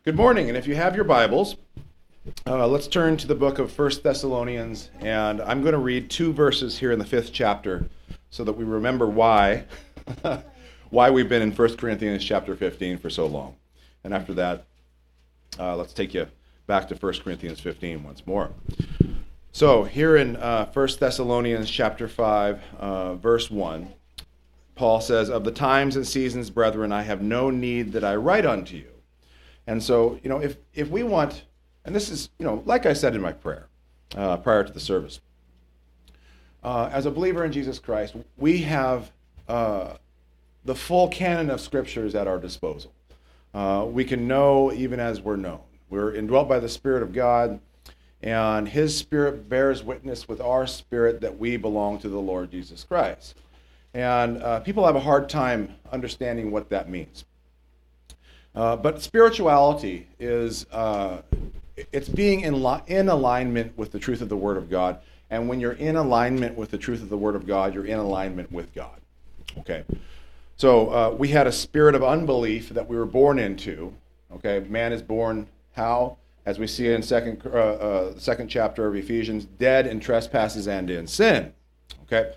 Good morning, and if you have your Bibles, let's turn to the book of 1 Thessalonians, and I'm going to read 2 verses here in the 5th chapter so that we remember why we've been in 1 Corinthians chapter 15 for so long. And after that, let's take you back to 1 Corinthians 15 once more. So here in 1 Thessalonians chapter 5, verse 1, Paul says, "Of the times and seasons, brethren, I have no need that I write unto you." And so, if we want, and this is, like I said in my prayer prior to the service, as a believer in Jesus Christ, we have the full canon of scriptures at our disposal. We can know even as we're known. We're indwelt by the Spirit of God, and His Spirit bears witness with our spirit that we belong to the Lord Jesus Christ. And people have a hard time understanding what that means. But spirituality is, it's being in alignment with the truth of the Word of God. And when you're in alignment with the truth of the Word of God, you're in alignment with God. Okay? So we had a spirit of unbelief that we were born into. Okay? Man is born how? As we see in the second chapter of Ephesians, dead in trespasses and in sin. Okay?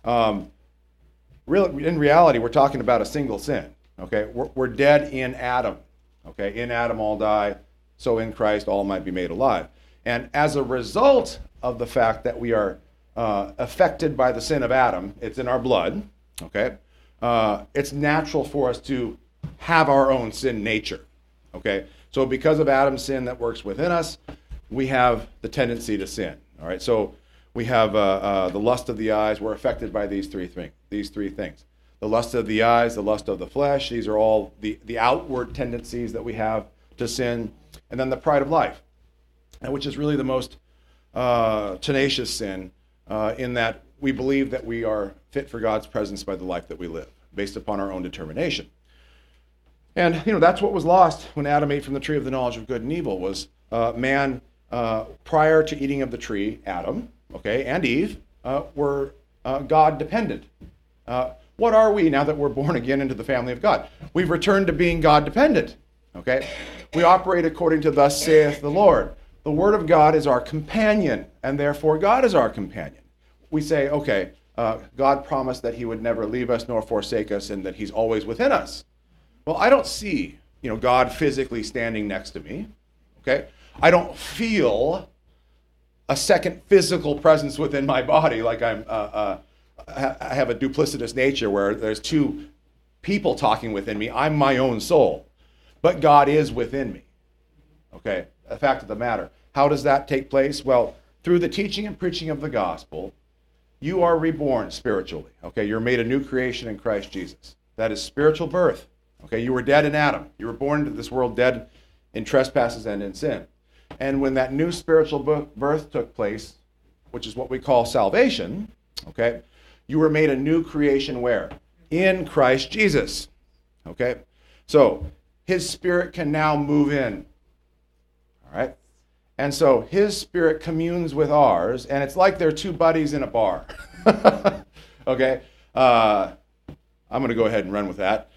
In reality, we're talking about a single sin. Okay, we're dead in Adam. Okay, in Adam all die, so in Christ all might be made alive. And as a result of the fact that we are affected by the sin of Adam, it's in our blood. Okay, it's natural for us to have our own sin nature. Okay, so because of Adam's sin that works within us, we have the tendency to sin. All right, so we have the lust of the eyes. We're affected by these three things. The lust of the eyes, the lust of the flesh, these are all the outward tendencies that we have to sin. And then the pride of life, which is really the most tenacious sin in that we believe that we are fit for God's presence by the life that we live, based upon our own determination. And, that's what was lost when Adam ate from the tree of the knowledge of good and evil, was man, prior to eating of the tree, Adam, and Eve, were God-dependent. What are we now that we're born again into the family of God? We've returned to being God-dependent, okay? We operate according to thus saith the Lord. The Word of God is our companion, and therefore God is our companion. We say, okay, God promised that He would never leave us nor forsake us and that He's always within us. Well, I don't see, God physically standing next to me, okay? I don't feel a second physical presence within my body like I have a duplicitous nature where there's two people talking within me. I'm my own soul. But God is within me. Okay, the fact of the matter. How does that take place? Well, through the teaching and preaching of the gospel, you are reborn spiritually. Okay, you're made a new creation in Christ Jesus. That is spiritual birth. Okay, you were dead in Adam. You were born into this world dead in trespasses and in sin. And when that new spiritual birth took place, which is what we call salvation, okay, you were made a new creation where? In Christ Jesus. Okay? So, His Spirit can now move in. All right? And so, His Spirit communes with ours, and it's like they're two buddies in a bar. Okay? I'm going to go ahead and run with that.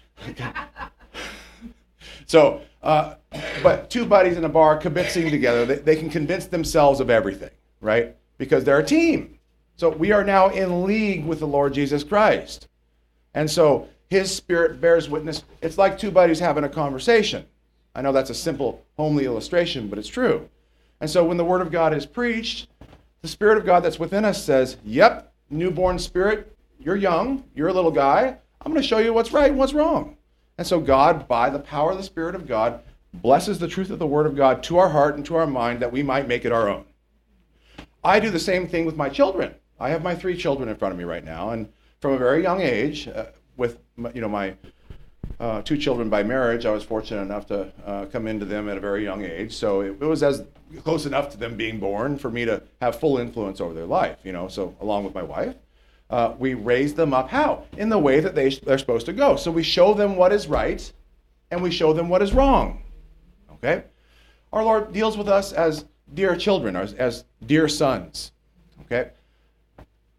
So, but two buddies in a bar kibitzing together, they can convince themselves of everything, right? Because they're a team. So we are now in league with the Lord Jesus Christ. And so His Spirit bears witness. It's like two buddies having a conversation. I know that's a simple, homely illustration, but it's true. And so when the Word of God is preached, the Spirit of God that's within us says, yep, newborn spirit, you're young, you're a little guy. I'm going to show you what's right and what's wrong. And so God, by the power of the Spirit of God, blesses the truth of the Word of God to our heart and to our mind that we might make it our own. I do the same thing with my children. I have my 3 children in front of me right now, and from a very young age, with my 2 children by marriage, I was fortunate enough to come into them at a very young age. So it was as close enough to them being born for me to have full influence over their life. So along with my wife, we raise them up how? In the way that they're supposed to go. So we show them what is right, and we show them what is wrong. Okay, our Lord deals with us as dear children, as dear sons. Okay.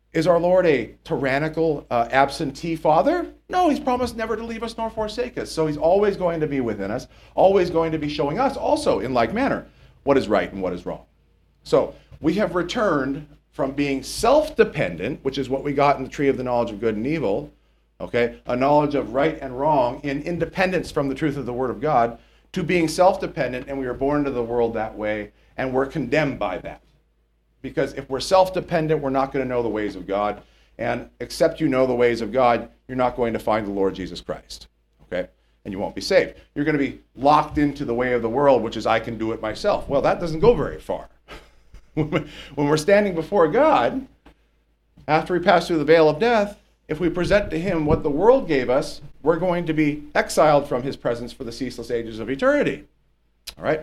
Is our Lord a tyrannical, absentee father? No, he's promised never to leave us nor forsake us. So he's always going to be within us, always going to be showing us also in like manner what is right and what is wrong. So we have returned from being self-dependent, which is what we got in the tree of the knowledge of good and evil, okay, a knowledge of right and wrong in independence from the truth of the Word of God, to being self-dependent, and we were born into the world that way, and we're condemned by that. Because if we're self-dependent, we're not going to know the ways of God. And except you know the ways of God, you're not going to find the Lord Jesus Christ. Okay? And you won't be saved. You're going to be locked into the way of the world, which is I can do it myself. Well, that doesn't go very far. When we're standing before God, after we pass through the veil of death, if we present to him what the world gave us, we're going to be exiled from his presence for the ceaseless ages of eternity. All right?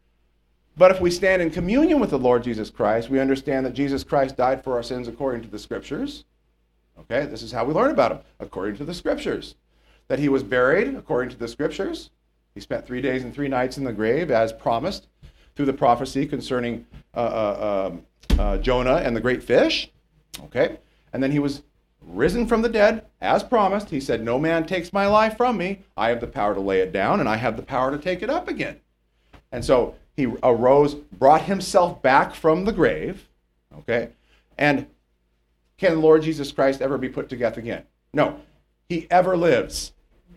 But if we stand in communion with the Lord Jesus Christ, we understand that Jesus Christ died for our sins according to the Scriptures. Okay, this is how we learn about him, according to the Scriptures. That he was buried according to the Scriptures. He spent 3 days and 3 nights in the grave, as promised through the prophecy concerning Jonah and the great fish. Okay, and then he was risen from the dead, as promised. He said, "No man takes my life from me. I have the power to lay it down, and I have the power to take it up again." And so he arose, brought himself back from the grave, okay? And can the Lord Jesus Christ ever be put to death again? No. He ever lives,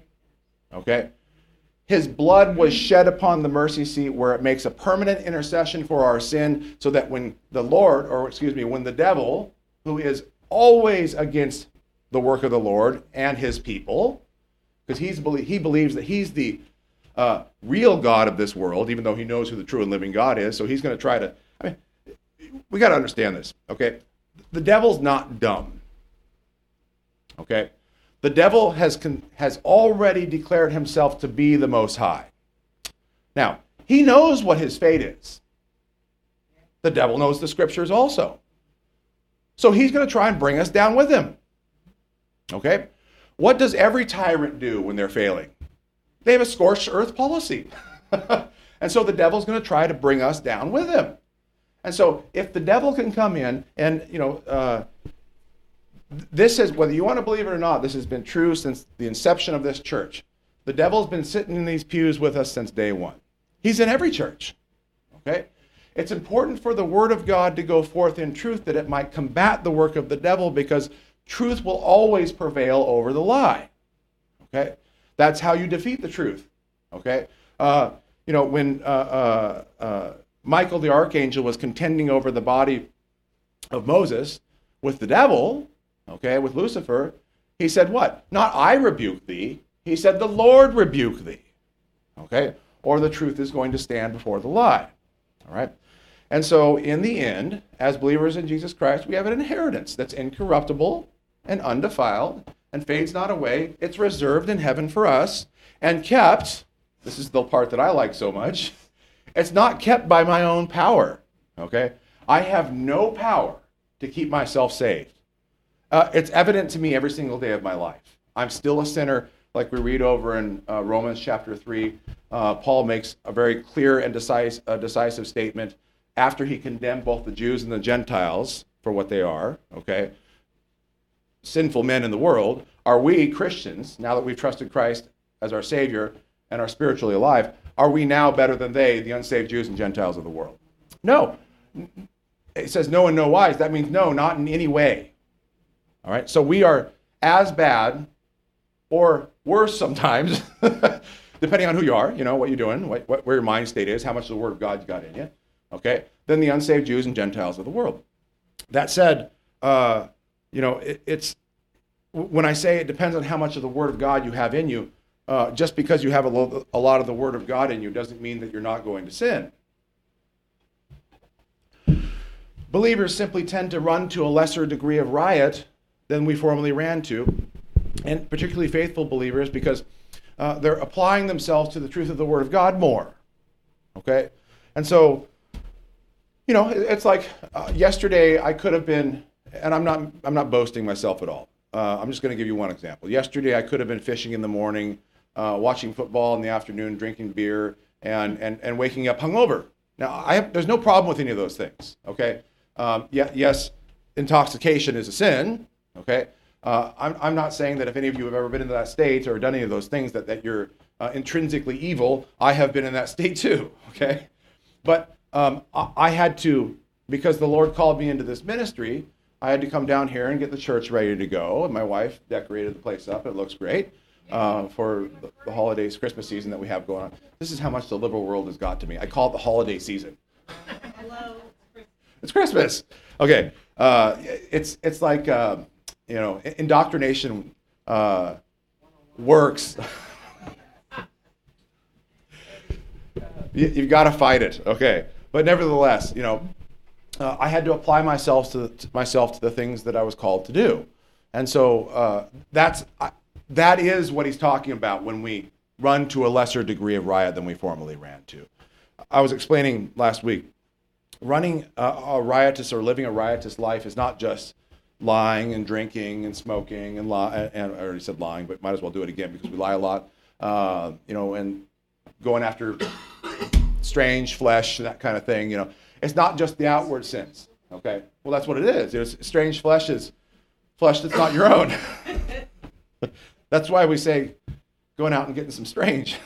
okay? His blood was shed upon the mercy seat where it makes a permanent intercession for our sin, so that when when the devil, who is always against the work of the Lord and his people, because he believes that he's the real God of this world, even though he knows who the true and living God is. So he's going to try to, we got to understand this, okay? The devil's not dumb, okay? The devil has already declared himself to be the Most High. Now, he knows what his fate is. The devil knows the Scriptures also. So he's going to try and bring us down with him, okay? What does every tyrant do when they're failing? They have a scorched earth policy. And so the devil's going to try to bring us down with him. And so if the devil can come in and, this is, whether you want to believe it or not, this has been true since the inception of this church. The devil's been sitting in these pews with us since day one. He's in every church, okay? It's important for the Word of God to go forth in truth, that it might combat the work of the devil, because truth will always prevail over the lie, okay? That's how you defeat the truth, okay? When Michael the archangel was contending over the body of Moses with the devil, okay, with Lucifer, he said what? Not I rebuke thee. He said the Lord rebuke thee, okay? Or the truth is going to stand before the lie, all right? And so in the end, as believers in Jesus Christ, we have an inheritance that's incorruptible and undefiled and fades not away. It's reserved in heaven for us and kept, this is the part that I like so much, it's not kept by my own power, okay? I have no power to keep myself saved. It's evident to me every single day of my life. I'm still a sinner, like we read over in Romans chapter 3. Paul makes a very clear and decisive statement after he condemned both the Jews and the Gentiles for what they are, okay? Sinful men in the world. Are we Christians, now that we've trusted Christ as our Savior and are spiritually alive, are we now better than they, the unsaved Jews and Gentiles of the world? No. It says no in no wise. That means no, not in any way. All right? So we are as bad or worse sometimes, depending on who you are, what you're doing, where your mind state is, how much of the Word of God's got in you, okay, than the unsaved Jews and Gentiles of the world. That said, it's when I say it depends on how much of the Word of God you have in you, just because you have a lot of the Word of God in you doesn't mean that you're not going to sin. Believers simply tend to run to a lesser degree of riot than we formerly ran to, and particularly faithful believers, because they're applying themselves to the truth of the Word of God more, okay? And so, it's like yesterday I could have been, and I'm not boasting myself at all. I'm just going to give you one example. Yesterday I could have been fishing in the morning, watching football in the afternoon, drinking beer, and waking up hungover. Now, there's no problem with any of those things, okay? Yes, intoxication is a sin, okay? I'm not saying that if any of you have ever been in that state or done any of those things that you're intrinsically evil. I have been in that state too, okay? But I had to, because the Lord called me into this ministry, I had to come down here and get the church ready to go. And my wife decorated the place up. It looks great for the holidays, Christmas season that we have going on. This is how much the liberal world has got to me. I call it the holiday season. Hello. It's Christmas. Okay. It's like, indoctrination works. You've got to fight it. Okay. But nevertheless, I had to apply myself to the things that I was called to do. And so that is what he's talking about when we run to a lesser degree of riot than we formerly ran to. I was explaining last week, running a riotous or living a riotous life is not just lying and drinking and smoking and I already said lying, but might as well do it again because we lie a lot, and going after strange flesh, that kind of thing. It's not just the outward sins. Okay, well that's what it is. Strange flesh is flesh that's not your own. That's why we say going out and getting some strange.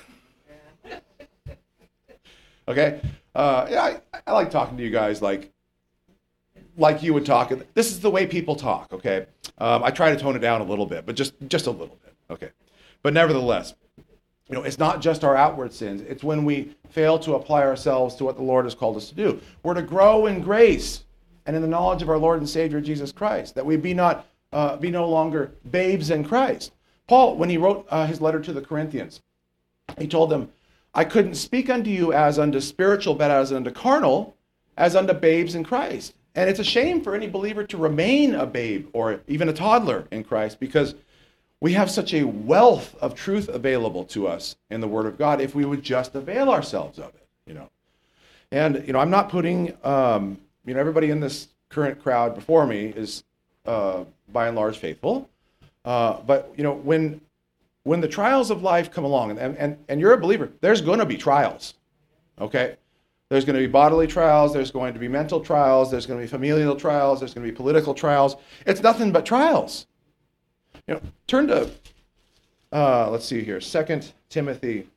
Okay, I like talking to you guys like you would talk. This is the way people talk. Okay, I try to tone it down a little bit, but just a little bit. Okay, but nevertheless, it's not just our outward sins. It's when we fail to apply ourselves to what the Lord has called us to do. We're to grow in grace and in the knowledge of our Lord and Savior Jesus Christ, that we be no longer babes in Christ. Paul, when he wrote his letter to the Corinthians, he told them, I couldn't speak unto you as unto spiritual, but as unto carnal, as unto babes in Christ. And it's a shame for any believer to remain a babe or even a toddler in Christ, because we have such a wealth of truth available to us in the Word of God if we would just avail ourselves of it, And, I'm not putting, everybody in this current crowd before me is by and large faithful. But, when the trials of life come along, and you're a believer, there's going to be trials, okay? There's going to be bodily trials, there's going to be mental trials, there's going to be familial trials, there's going to be political trials. It's nothing but trials. Turn to, let's see here, 2 Timothy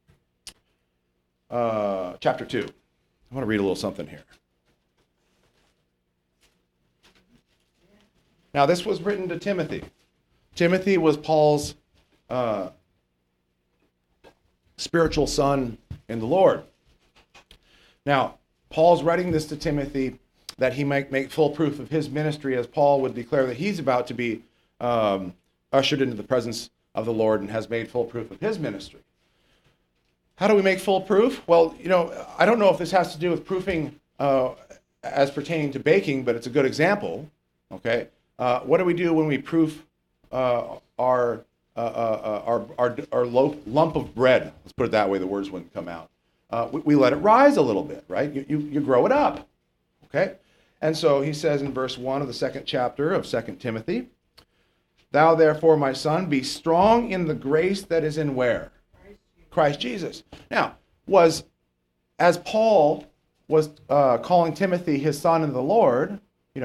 chapter 2. I want to read a little something here. Now, this was written to Timothy. Timothy was Paul's spiritual son in the Lord. Now, Paul's writing this to Timothy that he might make full proof of his ministry, as Paul would declare that he's about to be ushered into the presence of the Lord and has made full proof of his ministry. How do we make full proof? Well, I don't know if this has to do with proofing as pertaining to baking, but it's a good example. Okay, what do we do when we proof our lump of bread? Let's put it that way. The words wouldn't come out. We let it rise a little bit, right? You grow it up. Okay, and so he says in verse 1 of the 2nd chapter of 2 Timothy, Thou therefore, my son, be strong in the grace that is in where? Christ Jesus. Now, as Paul was calling Timothy his son in the Lord,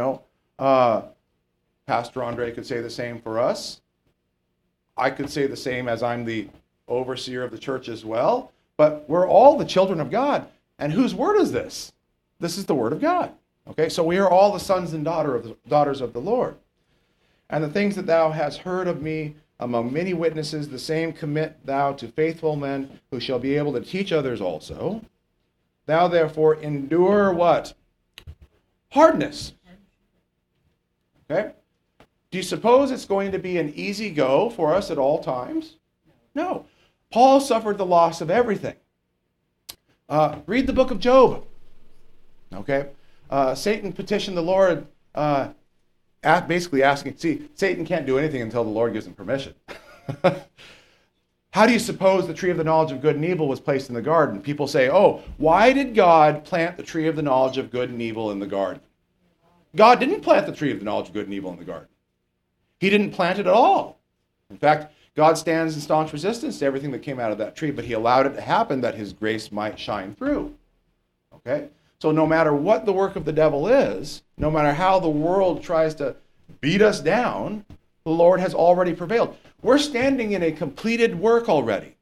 Pastor Andre could say the same for us. I could say the same as I'm the overseer of the church as well. But we're all the children of God. And whose word is this? This is the word of God. Okay, so we are all the sons and daughters of the Lord. And the things that thou hast heard of me among many witnesses, the same commit thou to faithful men who shall be able to teach others also. Thou therefore endure what? Hardness. Okay? Do you suppose it's going to be an easy go for us at all times? No. Paul suffered the loss of everything. Read the book of Job. Okay? Satan petitioned the Lord, basically asking, Satan can't do anything until the Lord gives him permission. How do you suppose the tree of the knowledge of good and evil was placed in the garden? People say, why did God plant the tree of the knowledge of good and evil in the garden? God didn't plant the tree of the knowledge of good and evil in the garden. He didn't plant it at all. In fact, God stands in staunch resistance to everything that came out of that tree, but he allowed it to happen that his grace might shine through. Okay? So no matter what the work of the devil is, no matter how the world tries to beat us down, the Lord has already prevailed. We're standing in a completed work already.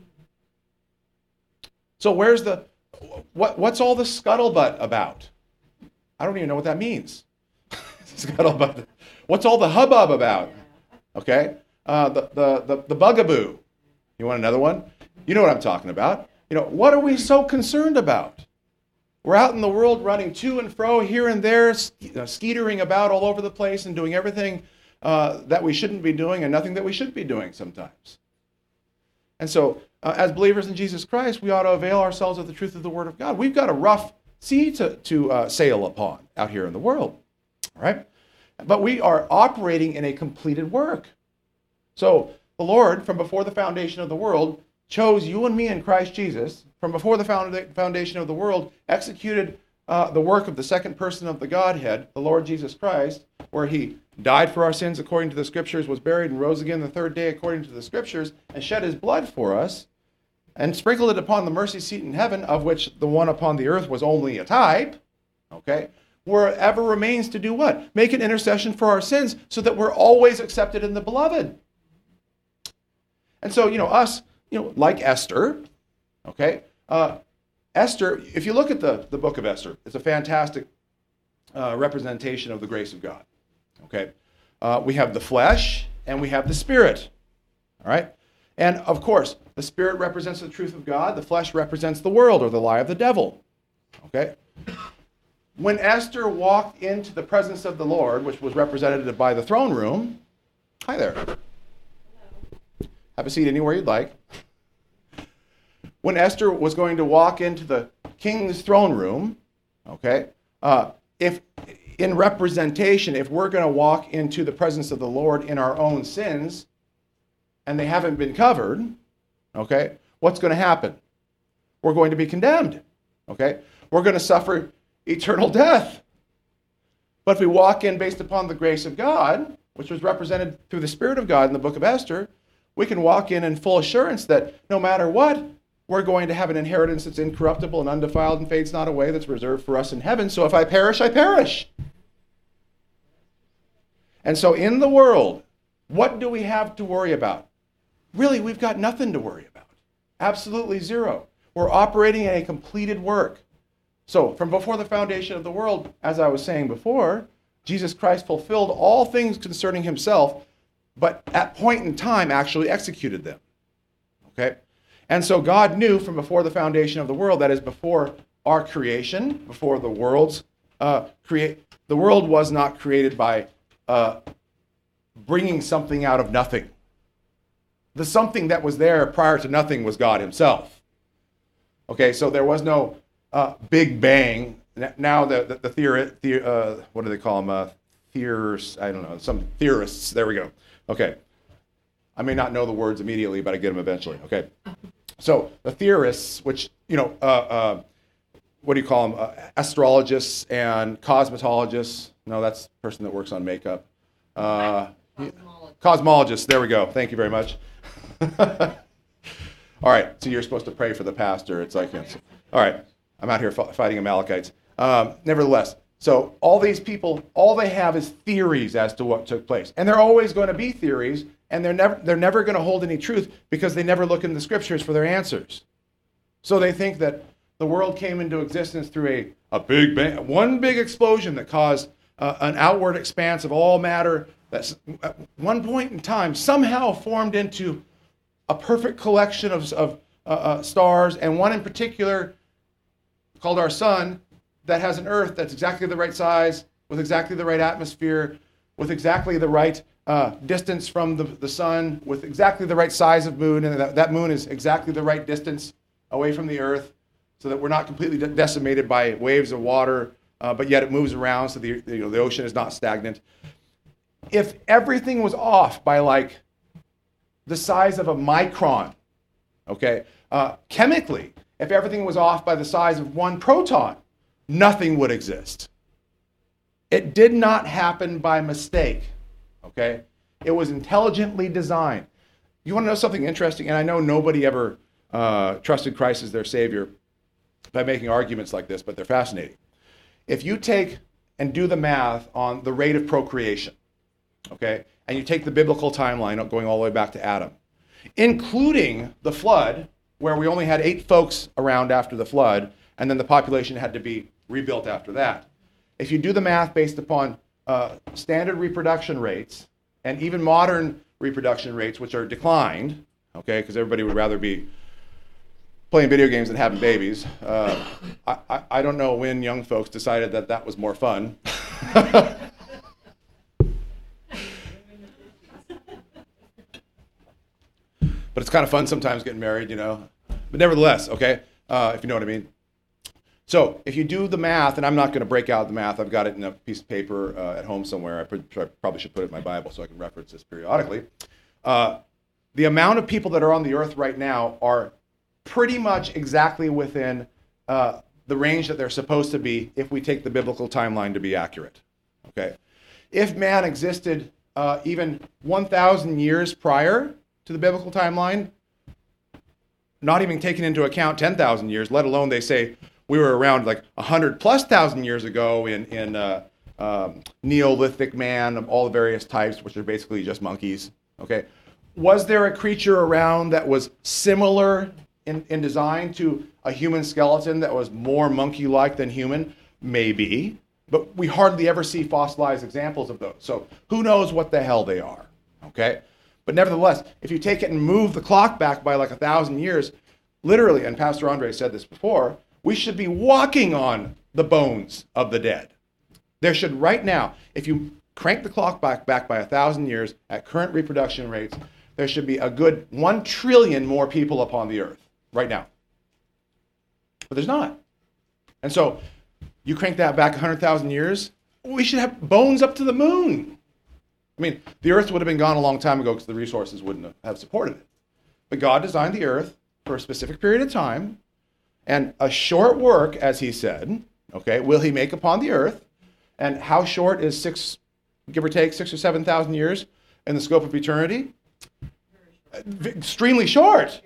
So what's all the scuttlebutt about? I don't even know what that means. Scuttlebutt. What's all the hubbub about? Okay? The bugaboo. You want another one? You know what I'm talking about. What are we so concerned about? We're out in the world running to and fro, here and there, skeetering about all over the place and doing everything that we shouldn't be doing and nothing that we should be doing sometimes. And so, as believers in Jesus Christ, we ought to avail ourselves of the truth of the Word of God. We've got a rough sea to sail upon out here in the world, all right? But we are operating in a completed work. So the Lord, from before the foundation of the world, chose you and me in Christ Jesus. From before the foundation of the world, executed the work of the second person of the Godhead, the Lord Jesus Christ, where he died for our sins according to the Scriptures, was buried and rose again the third day according to the Scriptures, and shed his blood for us, and sprinkled it upon the mercy seat in heaven, of which the one upon the earth was only a type, okay? Wherever remains to do what? Make an intercession for our sins so that we're always accepted in the beloved. And so, us, like Esther, okay? Esther, if you look at the book of Esther, it's a fantastic representation of the grace of God, okay? We have the flesh and we have the spirit, all right? And of course, the spirit represents the truth of God. The flesh represents the world or the lie of the devil, okay? When Esther walked into the presence of the Lord, which was represented by the throne room, hi there. Have a seat anywhere you'd like. When Esther was going to walk into the king's throne room, okay, if in representation, if we're going to walk into the presence of the Lord in our own sins, and they haven't been covered, okay, what's going to happen? We're going to be condemned, okay? We're going to suffer eternal death. But if we walk in based upon the grace of God, which was represented through the Spirit of God in the book of Esther, we can walk in full assurance that no matter what, we're going to have an inheritance that's incorruptible and undefiled and fades not away, that's reserved for us in heaven. So if I perish, I perish. And so in the world, what do we have to worry about? Really, we've got nothing to worry about. Absolutely zero. We're operating in a completed work. So from before the foundation of the world, as I was saying before, Jesus Christ fulfilled all things concerning himself, but at point in time actually executed them. Okay? And so God knew from before the foundation of the world, that is before our creation, before the world's the world was not created by bringing something out of nothing. The something that was there prior to nothing was God himself. Okay, so there was no Big Bang. Now the theory, what do they call them? Theorists, I don't know, some theorists, there we go. Okay, I may not know the words immediately, but I get them eventually. Okay, so the theorists, which, what do you call them? Astrologists and cosmetologists. No, that's the person that works on makeup. Cosmologists, there we go. Thank you very much. All right, so you're supposed to pray for the pastor. It's like, all right, I'm out here fighting Amalekites. Nevertheless, so all these people, all they have is theories as to what took place. And they're always going to be theories, and they're never going to hold any truth because they never look in the scriptures for their answers. So they think that the world came into existence through a big bang, one big explosion that caused an outward expanse of all matter that's at one point in time somehow formed into a perfect collection of stars, and one in particular called our sun that has an earth that's exactly the right size, with exactly the right atmosphere, with exactly the right distance from the sun, with exactly the right size of moon, and that moon is exactly the right distance away from the earth, so that we're not completely decimated by waves of water, but yet it moves around, so the ocean is not stagnant. If everything was off by like the size of a micron, okay, chemically, if everything was off by the size of one proton, nothing would exist. It did not happen by mistake, okay? It was intelligently designed. You want to know something interesting? And I know nobody ever trusted Christ as their Savior. by making arguments like this, but they're fascinating. If you take and do the math on the rate of procreation, okay, and you take the biblical timeline going all the way back to Adam, including the flood, where we only had 8 folks around after the flood, and then the population had to be rebuilt after that. If you do the math based upon standard reproduction rates and even modern reproduction rates, which are declined, okay, because everybody would rather be playing video games than having babies. I don't know when young folks decided that that was more fun. But it's kind of fun sometimes getting married, you know. But nevertheless, okay, if you know what I mean. So if you do the math, and I'm not going to break out the math, I've got it in a piece of paper at home somewhere. I probably should put it in my Bible so I can reference this periodically. The amount of people that are on the earth right now are pretty much exactly within the range that they're supposed to be if we take the biblical timeline to be accurate. Okay, if man existed even 1,000 years prior to the biblical timeline, not even taking into account 10,000 years, let alone they say we were around like 100,000+ years ago in Neolithic man of all the various types, which are basically just monkeys. Okay, was there a creature around that was similar in design to a human skeleton that was more monkey-like than human? Maybe, but we hardly ever see fossilized examples of those. So who knows what the hell they are, okay? But nevertheless, if you take it and move the clock back by like 1,000 years, literally, and Pastor Andre said this before, we should be walking on the bones of the dead. There should right now, if you crank the clock back by 1,000 years at current reproduction rates, there should be a good 1 trillion more people upon the earth right now. But there's not. And so you crank that back 100,000 years, we should have bones up to the moon. I mean, the earth would have been gone a long time ago because the resources wouldn't have supported it. But God designed the earth for a specific period of time, and a short work, as he said, okay, will he make upon the earth. And how short is give or take 6,000 or 7,000 years in the scope of eternity? Extremely short.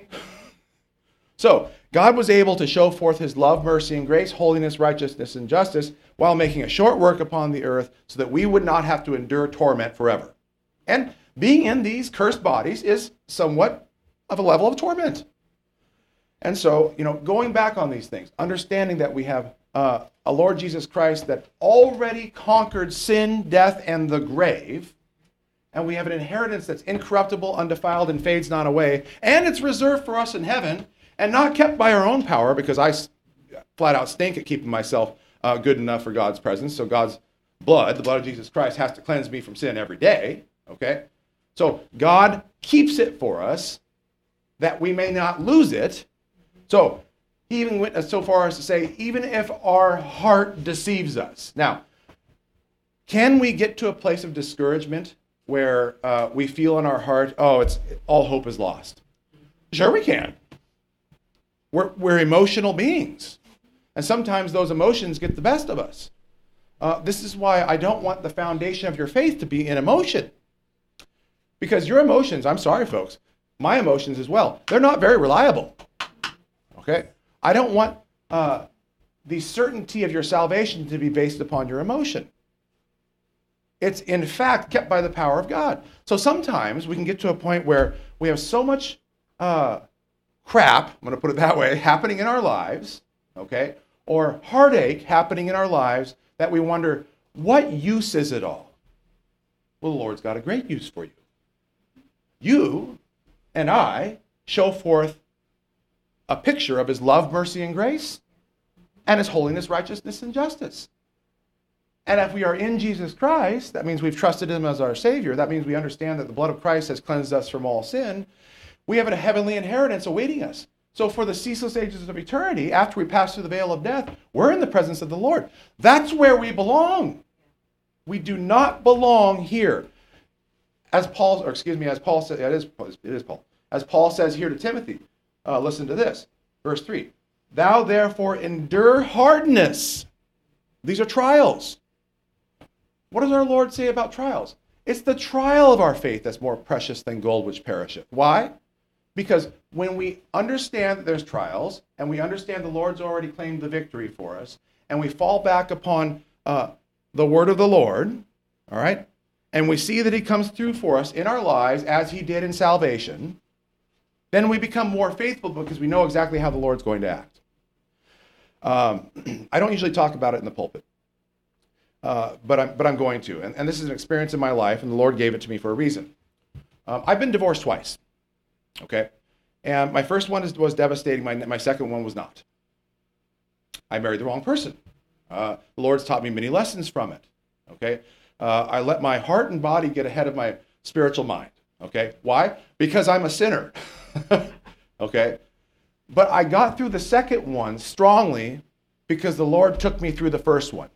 So God was able to show forth his love, mercy, and grace, holiness, righteousness, and justice while making a short work upon the earth so that we would not have to endure torment forever. And being in these cursed bodies is somewhat of a level of torment. And so, going back on these things, understanding that we have a Lord Jesus Christ that already conquered sin, death, and the grave, and we have an inheritance that's incorruptible, undefiled, and fades not away, and it's reserved for us in heaven, and not kept by our own power, because I flat out stink at keeping myself good enough for God's presence. So God's blood, the blood of Jesus Christ, has to cleanse me from sin every day. Okay? So God keeps it for us that we may not lose it. So he even went so far as to say, even if our heart deceives us. Now, can we get to a place of discouragement where we feel in our heart, all hope is lost? Sure we can. We're emotional beings. And sometimes those emotions get the best of us. This is why I don't want the foundation of your faith to be in emotion. Because your emotions, I'm sorry folks, my emotions as well, they're not very reliable. Okay? I don't want the certainty of your salvation to be based upon your emotion. It's in fact kept by the power of God. So sometimes we can get to a point where we have so much crap, I'm going to put it that way, happening in our lives, okay, or heartache happening in our lives that we wonder, what use is it all? Well, the Lord's got a great use for you. You and I show forth a picture of his love, mercy, and grace, and his holiness, righteousness, and justice. And if we are in Jesus Christ, that means we've trusted him as our Savior. That means we understand that the blood of Christ has cleansed us from all sin. We have a heavenly inheritance awaiting us. So for the ceaseless ages of eternity, after we pass through the veil of death, we're in the presence of the Lord. That's where we belong. We do not belong here. As Paul said, it is Paul. As Paul says here to Timothy, listen to this, verse 3. Thou therefore endure hardness. These are trials. What does our Lord say about trials? It's the trial of our faith that's more precious than gold which perisheth. Why? Because when we understand that there's trials, and we understand the Lord's already claimed the victory for us, and we fall back upon the word of the Lord, all right, and we see that he comes through for us in our lives as he did in salvation, then we become more faithful because we know exactly how the Lord's going to act. I don't usually talk about it in the pulpit, but I'm going to. And this is an experience in my life, and the Lord gave it to me for a reason. I've been divorced twice, okay? And my first one was devastating. My second one was not. I married the wrong person. The Lord's taught me many lessons from it, okay? I let my heart and body get ahead of my spiritual mind, okay? Why? Because I'm a sinner, okay? But I got through the second one strongly because the Lord took me through the first one.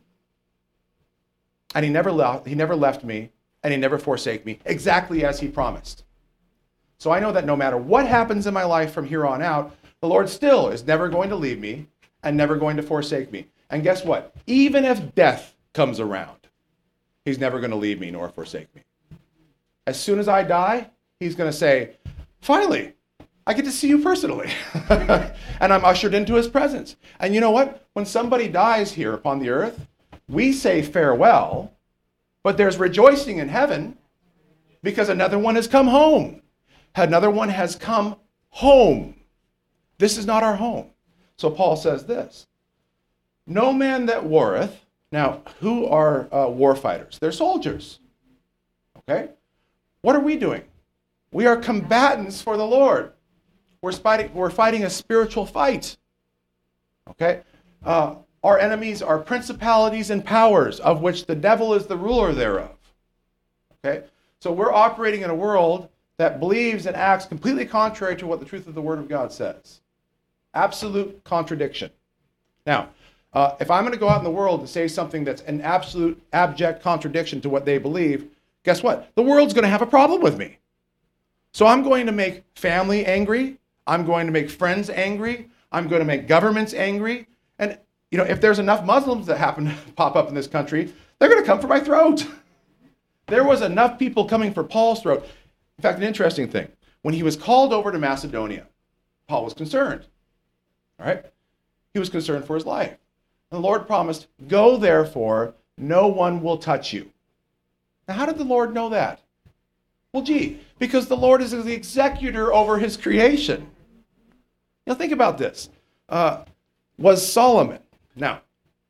And he never left me, and he never forsake me, exactly as he promised. So I know that no matter what happens in my life from here on out, the Lord still is never going to leave me and never going to forsake me. And guess what? Even if death comes around, he's never going to leave me nor forsake me. As soon as I die, he's going to say, finally, I get to see you personally. And I'm ushered into his presence. And you know what? When somebody dies here upon the earth, we say farewell, but there's rejoicing in heaven because another one has come home. Another one has come home. This is not our home. So Paul says this, no man that warreth. Now, who are war fighters? They're soldiers. Okay? What are we doing? We are combatants for the Lord. We're fighting a spiritual fight. Okay? Our enemies are principalities and powers, of which the devil is the ruler thereof. Okay? So we're operating in a world that believes and acts completely contrary to what the truth of the Word of God says. Absolute contradiction. Now, if I'm going to go out in the world and say something that's an absolute abject contradiction to what they believe, guess what? The world's going to have a problem with me. So I'm going to make family angry. I'm going to make friends angry. I'm going to make governments angry. And, you know, if there's enough Muslims that happen to pop up in this country, they're going to come for my throat. There was enough people coming for Paul's throat. In fact, an interesting thing. When he was called over to Macedonia, Paul was concerned. All right? He was concerned for his life. And the Lord promised, go therefore, no one will touch you. Now, how did the Lord know that? Well, because the Lord is the executor over his creation. Now, think about this. Was Solomon. Now,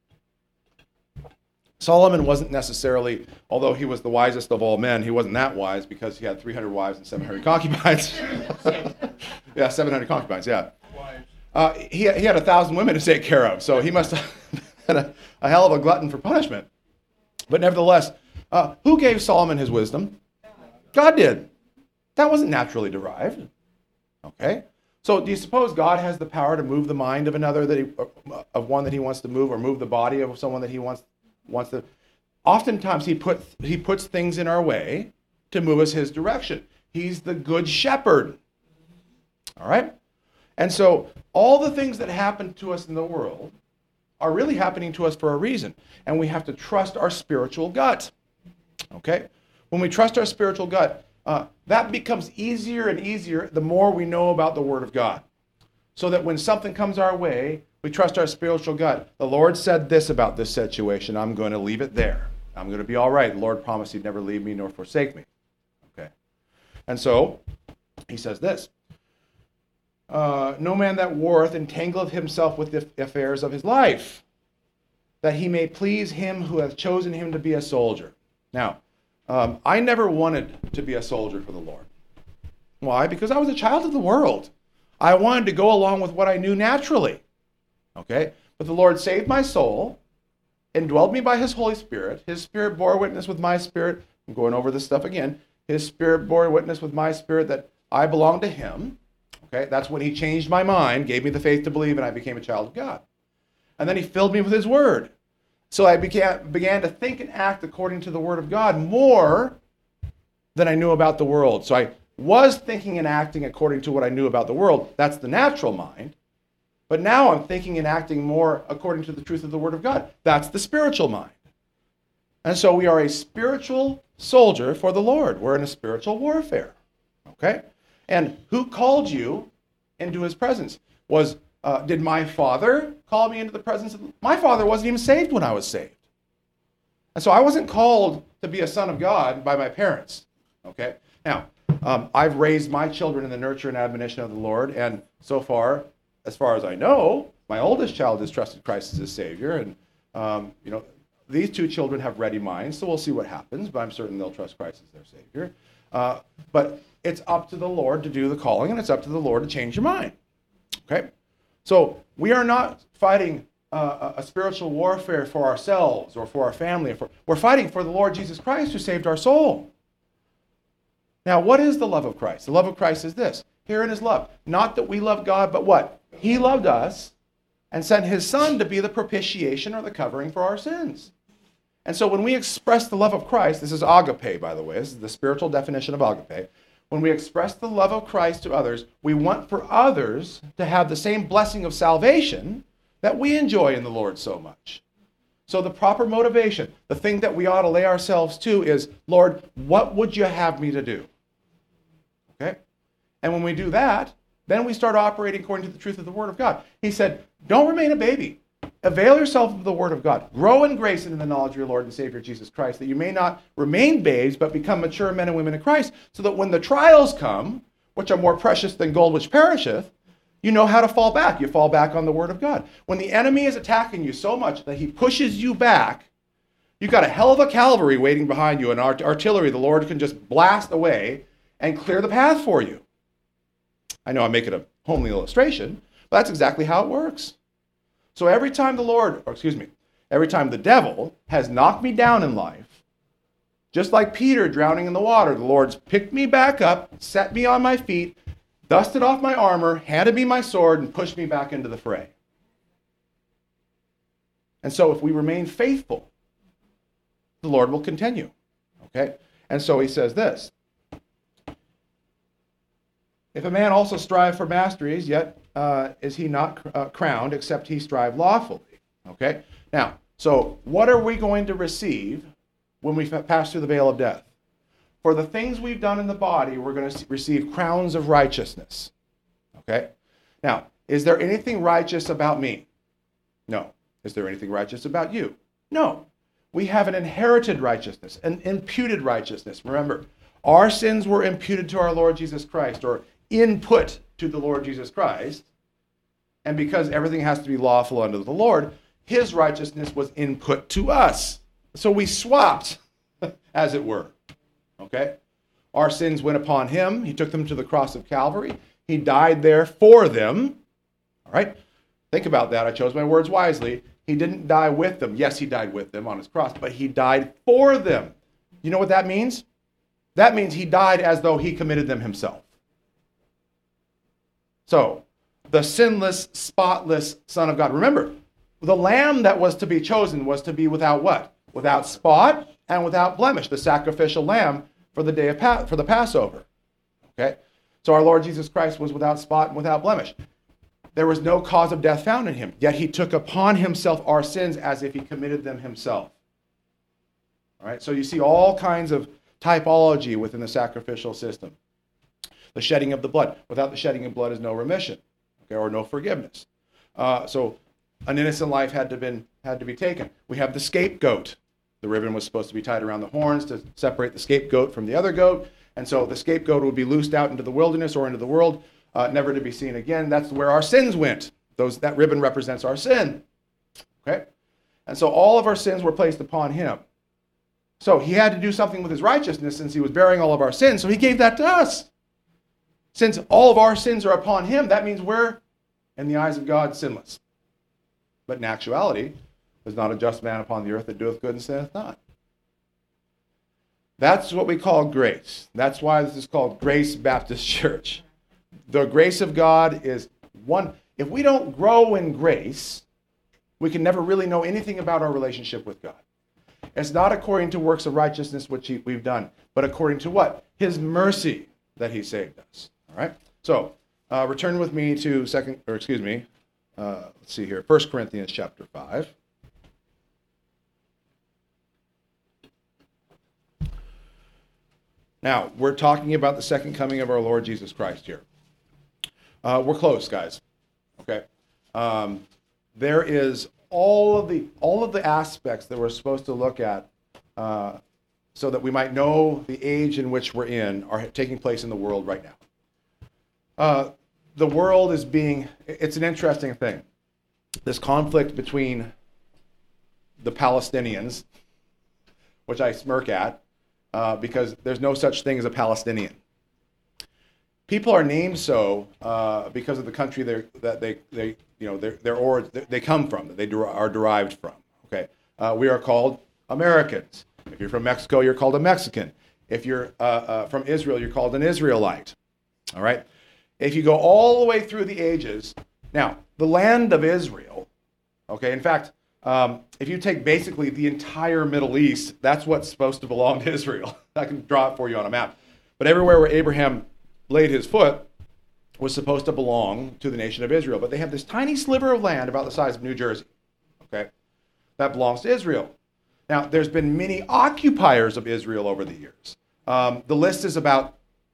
Solomon wasn't necessarily, although he was the wisest of all men, he wasn't that wise because he had 300 wives and 700 concubines. Yeah, 700 concubines, yeah. He had 1,000 women to take care of, so he must have been a hell of a glutton for punishment. But nevertheless, who gave Solomon his wisdom? God did. That wasn't naturally derived. Okay? So do you suppose God has the power to move the mind of another, of one that he wants to move, or move the body of someone that he wants to? Oftentimes he puts things in our way to move us his direction. He's the good shepherd. All right? And so all the things that happen to us in the world are really happening to us for a reason. And we have to trust our spiritual gut. Okay? When we trust our spiritual gut, that becomes easier and easier the more we know about the Word of God. So that when something comes our way, we trust our spiritual gut. The Lord said this about this situation. I'm going to leave it there. I'm going to be all right. The Lord promised he'd never leave me nor forsake me. Okay? And so, he says this. No man that warreth entangleth himself with the affairs of his life, that he may please him who hath chosen him to be a soldier. Now, I never wanted to be a soldier for the Lord. Why? Because I was a child of the world. I wanted to go along with what I knew naturally. Okay? But the Lord saved my soul, indwelled me by his Holy Spirit. His Spirit bore witness with my spirit. I'm going over this stuff again. His Spirit bore witness with my spirit that I belong to him. Okay? That's when he changed my mind, gave me the faith to believe, and I became a child of God. And then he filled me with his word. So I began to think and act according to the Word of God more than I knew about the world. So I was thinking and acting according to what I knew about the world. That's the natural mind. But now I'm thinking and acting more according to the truth of the Word of God. That's the spiritual mind. And so we are a spiritual soldier for the Lord. We're in a spiritual warfare. Okay? And who called you into his presence? Did my father call me into the presence of... My father wasn't even saved when I was saved. And so I wasn't called to be a son of God by my parents. Okay? Now, I've raised my children in the nurture and admonition of the Lord, and so far, as far as I know, my oldest child has trusted Christ as his Savior, and these two children have ready minds, so we'll see what happens, but I'm certain they'll trust Christ as their Savior. But it's up to the Lord to do the calling, and it's up to the Lord to change your mind. Okay? So we are not fighting a spiritual warfare for ourselves or for our family. We're fighting for the Lord Jesus Christ who saved our soul. Now, what is the love of Christ? The love of Christ is this. Herein is love. Not that we love God, but what? He loved us and sent his Son to be the propitiation or the covering for our sins. And so when we express the love of Christ, this is agape, by the way. This is the spiritual definition of agape. When we express the love of Christ to others, we want for others to have the same blessing of salvation that we enjoy in the Lord so much. So the proper motivation, the thing that we ought to lay ourselves to is, Lord, what would you have me to do? Okay? And when we do that, then we start operating according to the truth of the Word of God. He said, don't remain a baby. Avail yourself of the Word of God. Grow in grace and in the knowledge of your Lord and Savior Jesus Christ, that you may not remain babes, but become mature men and women in Christ, so that when the trials come, which are more precious than gold which perisheth, you know how to fall back. You fall back on the Word of God. When the enemy is attacking you so much that he pushes you back, you've got a hell of a cavalry waiting behind you, and artillery the Lord can just blast away and clear the path for you. I know I'm making a homely illustration, but that's exactly how it works. So every time every time the devil has knocked me down in life, just like Peter drowning in the water, the Lord's picked me back up, set me on my feet, dusted off my armor, handed me my sword, and pushed me back into the fray. And so if we remain faithful, the Lord will continue. Okay? And so he says this. If a man also strive for masteries, yet is he not crowned, except he strive lawfully. Okay? Now, so what are we going to receive when we pass through the veil of death? For the things we've done in the body, we're going to receive crowns of righteousness. Okay? Now, is there anything righteous about me? No. Is there anything righteous about you? No. We have an inherited righteousness, an imputed righteousness. Remember, our sins were imputed to our Lord Jesus Christ, or input to the Lord Jesus Christ. And because everything has to be lawful unto the Lord, his righteousness was input to us. So we swapped, as it were. Okay? Our sins went upon him. He took them to the cross of Calvary. He died there for them. All right? Think about that. I chose my words wisely. He didn't die with them. Yes, he died with them on his cross, but he died for them. You know what that means? That means he died as though he committed them himself. So, the sinless, spotless Son of God. Remember, the lamb that was to be chosen was to be without what? Without spot and without blemish, the sacrificial lamb for the day of for the Passover. Okay? So our Lord Jesus Christ was without spot and without blemish. There was no cause of death found in him, yet he took upon himself our sins as if he committed them himself. All right? So you see all kinds of typology within the sacrificial system. The shedding of the blood. Without the shedding of blood is no remission, okay, or no forgiveness. So an innocent life had to be taken. We have the scapegoat. The ribbon was supposed to be tied around the horns to separate the scapegoat from the other goat. And so the scapegoat would be loosed out into the wilderness or into the world, never to be seen again. That's where our sins went. That ribbon represents our sin. Okay? And so all of our sins were placed upon him. So he had to do something with his righteousness since he was bearing all of our sins. So he gave that to us. Since all of our sins are upon him, that means we're, in the eyes of God, sinless. But in actuality, there's not a just man upon the earth that doeth good and sinneth not. That's what we call grace. That's why this is called Grace Baptist Church. The grace of God is one. If we don't grow in grace, we can never really know anything about our relationship with God. It's not according to works of righteousness which we've done, but according to what? His mercy that he saved us. All right? So, return with me to let's see here, 1 Corinthians chapter 5. Now, we're talking about the second coming of our Lord Jesus Christ here. We're close, guys. Okay. There is all of the aspects that we're supposed to look at so that we might know the age in which we're in are taking place in the world right now. The world is it's an interesting thing. This conflict between the Palestinians, which I smirk at, because there's no such thing as a Palestinian. People are named so because of the country they come from, that they are derived from. Okay, we are called Americans. If you're from Mexico, you're called a Mexican. If you're from Israel, you're called an Israelite. All right. If you go all the way through the ages, now the land of Israel. Okay. In fact, if you take basically the entire Middle East, that's what's supposed to belong to Israel. I can draw it for you on a map. But everywhere where Abraham laid his foot was supposed to belong to the nation of Israel. But they have this tiny sliver of land about the size of New Jersey, okay, that belongs to Israel. Now, there's been many occupiers of Israel over the years. The list is about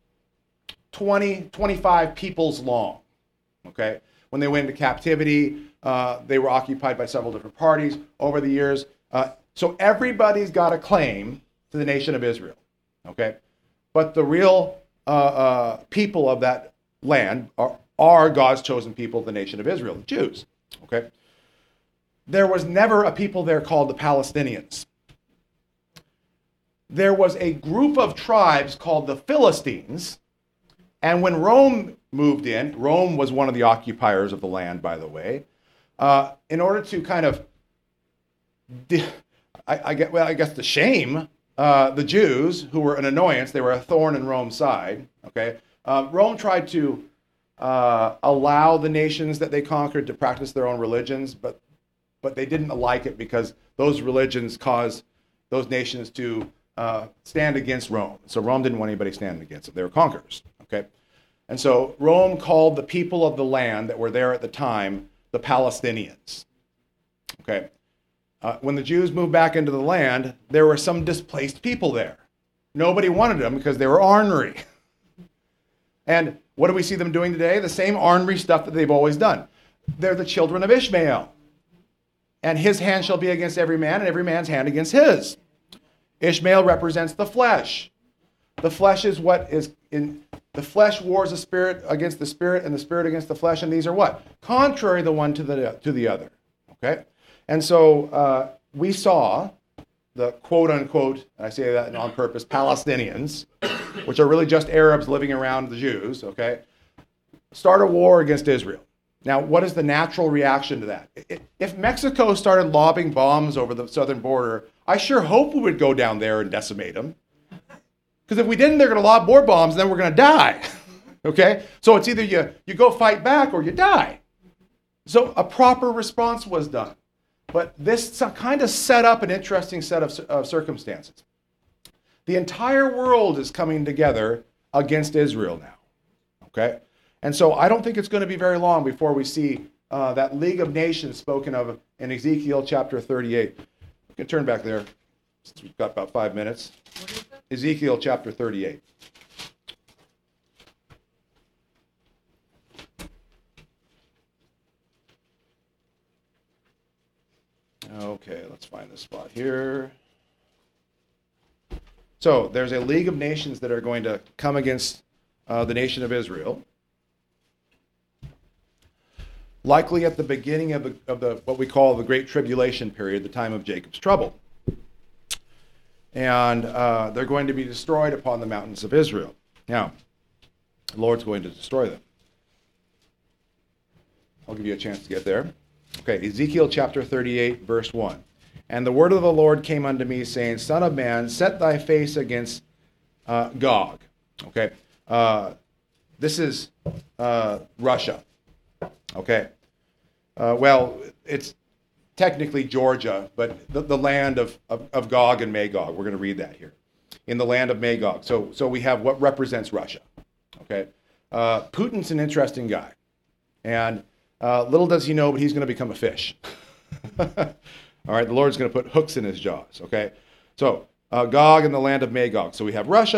25 peoples long, okay? When they went into captivity, they were occupied by several different parties over the years. So everybody's got a claim to the nation of Israel, okay? But the real people of that land are God's chosen people, the nation of Israel, the Jews, okay? There was never a people there called the Palestinians. There was a group of tribes called the Philistines, and when Rome moved in, Rome was one of the occupiers of the land, by the way, in order to kind of, I guess to shame the Jews, who were an annoyance. They were a thorn in Rome's side, okay? Rome tried to allow the nations that they conquered to practice their own religions, but they didn't like it because those religions caused those nations to stand against Rome. So Rome didn't want anybody standing against it. They were conquerors, okay? And so Rome called the people of the land that were there at the time the Palestinians, okay? When the Jews moved back into the land, there were some displaced people there. Nobody wanted them because they were ornery. And what do we see them doing today? The same ornery stuff that they've always done. They're the children of Ishmael. And his hand shall be against every man, and every man's hand against his. Ishmael represents the flesh. The flesh is what is in the flesh wars the spirit against the spirit, and the spirit against the flesh, and these are what? Contrary the one to the other. Okay? And so we saw the quote-unquote, I say that on purpose, Palestinians, which are really just Arabs living around the Jews, okay, start a war against Israel. Now, what is the natural reaction to that? If Mexico started lobbing bombs over the southern border, I sure hope we would go down there and decimate them. Because if we didn't, they're going to lob more bombs, and then we're going to die. Okay? So it's either you go fight back or you die. So a proper response was done. But this kind of set up an interesting set of circumstances. The entire world is coming together against Israel now. Okay? And so I don't think it's going to be very long before we see that League of Nations spoken of in Ezekiel chapter 38. We can turn back there since we've got about 5 minutes. Ezekiel chapter 38. Okay, let's find this spot here. So there's a League of Nations that are going to come against the nation of Israel. Likely at the beginning of the what we call the Great Tribulation period, the time of Jacob's trouble. And they're going to be destroyed upon the mountains of Israel. Now, the Lord's going to destroy them. I'll give you a chance to get there. Okay, Ezekiel chapter 38, verse 1. And the word of the Lord came unto me, saying, Son of man, set thy face against Gog. Okay, this is Russia. Okay, well, it's technically Georgia, but the land of Gog and Magog. We're going to read that here. In the land of Magog. So we have what represents Russia. Okay, Putin's an interesting guy. And little does he know, but he's going to become a fish. All right, the Lord's going to put hooks in his jaws, okay? So, Gog and the land of Magog. So we have Russia,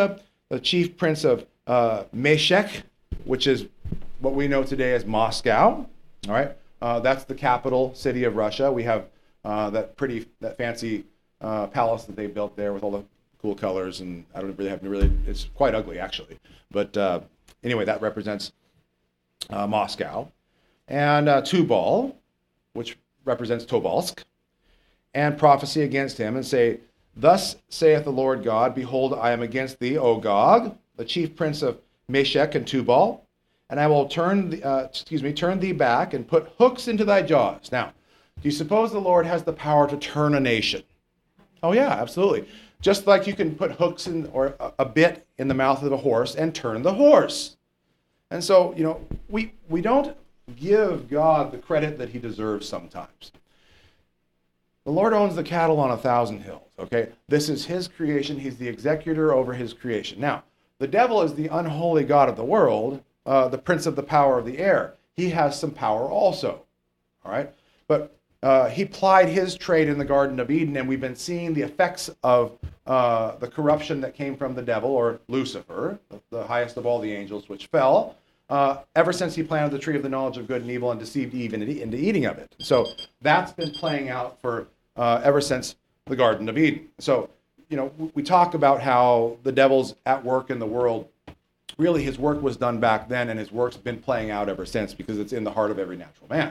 the chief prince of Meshech, which is what we know today as Moscow. All right, that's the capital city of Russia. We have that fancy palace that they built there with all the cool colors, and I don't really have to really. It's quite ugly actually, but anyway, that represents Moscow, and Tubal, which represents Tobolsk, and prophecy against him, and say, "Thus saith the Lord God: Behold, I am against thee, O Gog, the chief prince of Meshech and Tubal, and I will turn thee back and put hooks into thy jaws." Now, do you suppose the Lord has the power to turn a nation? Oh yeah, absolutely. Just like you can put hooks in or a bit in the mouth of a horse and turn the horse. And so, we don't give God the credit that he deserves sometimes. The Lord owns the cattle on 1,000 hills, okay? This is his creation. He's the executor over his creation. Now, the devil is the unholy god of the world, the prince of the power of the air. He has some power also, all right? But he plied his trade in the Garden of Eden, and we've been seeing the effects of the corruption that came from the devil, or Lucifer, the highest of all the angels, which fell, ever since he planted the tree of the knowledge of good and evil and deceived Eve into eating of it. So that's been playing out for ever since the Garden of Eden. So, we talk about how the devil's at work in the world. Really, his work was done back then, and his work's been playing out ever since because it's in the heart of every natural man.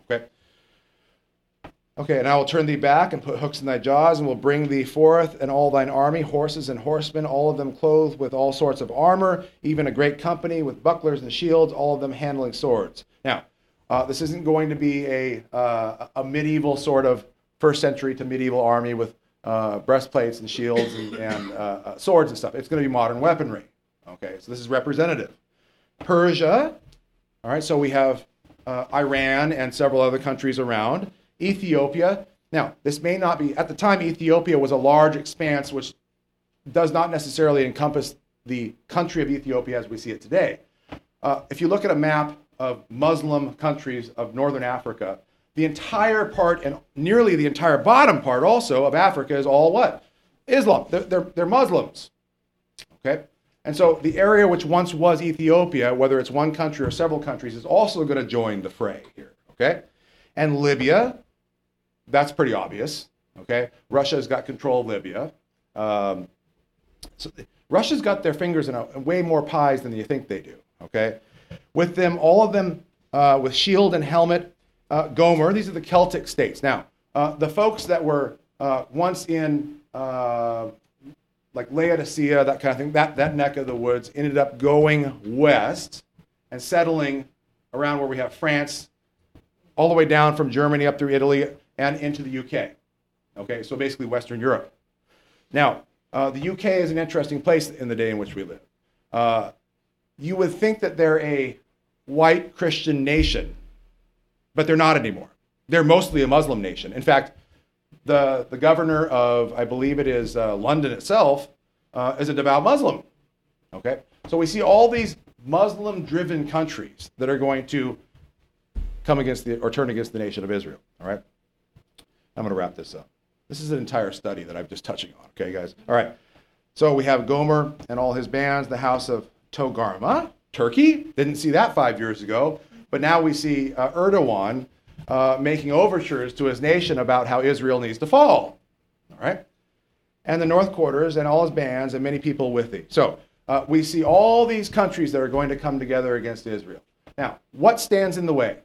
Okay, and I will turn thee back and put hooks in thy jaws, and will bring thee forth and all thine army, horses and horsemen, all of them clothed with all sorts of armor, even a great company with bucklers and shields, all of them handling swords. Now, this isn't going to be a medieval sort of first century to medieval army with breastplates and shields and swords and stuff. It's going to be modern weaponry. Okay, so this is representative. Persia, all right, so we have Iran and several other countries around. Ethiopia. Now, this may not be, at the time, Ethiopia was a large expanse which does not necessarily encompass the country of Ethiopia as we see it today. If you look at a map of Muslim countries of northern Africa, the entire part and nearly the entire bottom part also of Africa is all what? Islam. They're Muslims. Okay? And so the area which once was Ethiopia, whether it's one country or several countries, is also going to join the fray here. Okay? And Libya, that's pretty obvious, okay? Russia's got control of Libya. So Russia's got their fingers in way more pies than you think they do, okay? With them, all of them with shield and helmet, Gomer, these are the Celtic states. Now, the folks that were once in like Laodicea, that kind of thing, that neck of the woods, ended up going west and settling around where we have France, all the way down from Germany up through Italy and into the UK. Okay, so basically Western Europe. Now, the UK is an interesting place in the day in which we live. You would think that they're a white Christian nation, but they're not anymore. They're mostly a Muslim nation. In fact, the governor of, I believe it is London itself, is a devout Muslim. Okay, so we see all these Muslim-driven countries that are going to come against turn against the nation of Israel. All right, I'm going to wrap this up. This is an entire study that I'm just touching on. Okay, guys. All right. So we have Gomer and all his bands, the house of Togarmah, Turkey. Didn't see that 5 years ago, but now we see Erdogan making overtures to his nation about how Israel needs to fall. All right, and the North Quarters and all his bands and many people with thee. So we see all these countries that are going to come together against Israel. Now, what stands in the way?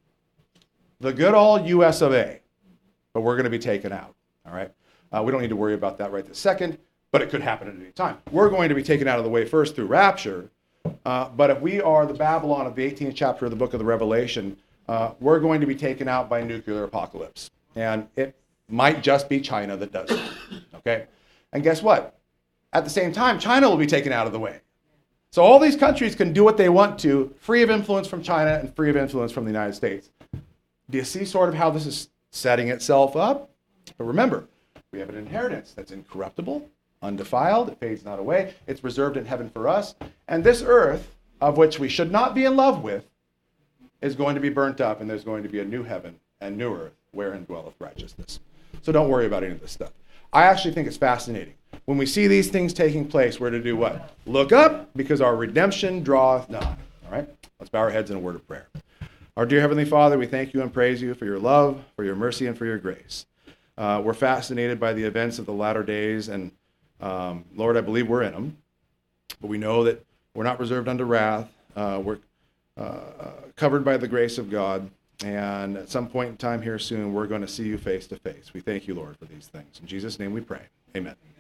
The good old US of A, but we're going to be taken out, all right? We don't need to worry about that right this second, but it could happen at any time. We're going to be taken out of the way first through rapture, but if we are the Babylon of the 18th chapter of the book of the Revelation, we're going to be taken out by nuclear apocalypse. And it might just be China that does it, okay? And guess what? At the same time, China will be taken out of the way. So all these countries can do what they want to, free of influence from China and free of influence from the United States. Do you see sort of how this is setting itself up? But remember, we have an inheritance that's incorruptible, undefiled, it fades not away, it's reserved in heaven for us, and this earth, of which we should not be in love with, is going to be burnt up, and there's going to be a new heaven and new earth wherein dwelleth righteousness. So don't worry about any of this stuff. I actually think it's fascinating. when we see these things taking place, we're to do what? Look up, because our redemption draweth nigh. All right? Let's bow our heads in a word of prayer. Our dear Heavenly Father, we thank you and praise you for your love, for your mercy, and for your grace. We're fascinated by the events of the latter days, and Lord, I believe we're in them. But we know that we're not reserved unto wrath. We're covered by the grace of God. And at some point in time here soon, we're going to see you face to face. We thank you, Lord, for these things. In Jesus' name we pray. Amen.